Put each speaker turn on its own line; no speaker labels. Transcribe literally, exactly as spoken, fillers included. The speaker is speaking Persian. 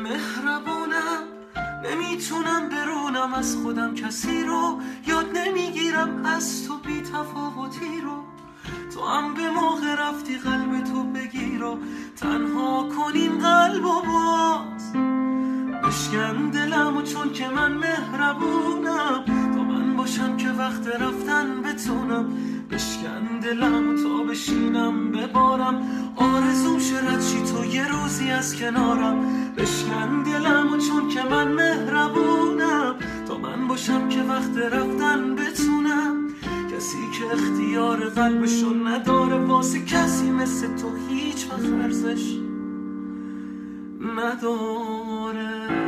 مهربونم، نمیتونم برونم از خودم کسی رو، یاد نمیگیرم از تو بی تفاوتی رو. تو هم به موقع رفتی قلب تو بگیر و تنها کنین قلب و باز بشکن دلمو، چون که من مهربونم. تا من باشم که وقت رفتن بتونم بشکن دلمو تا بشینم ببارم. آرزوم شرد چی تو یه روزی از کنارم. بشکن دلمو چون که من مهربونم. تا من باشم که وقت رفتن بتونم. کسی که اختیار قلبشو نداره واسه کسی مثل تو هیچ وقت ارزش نداره.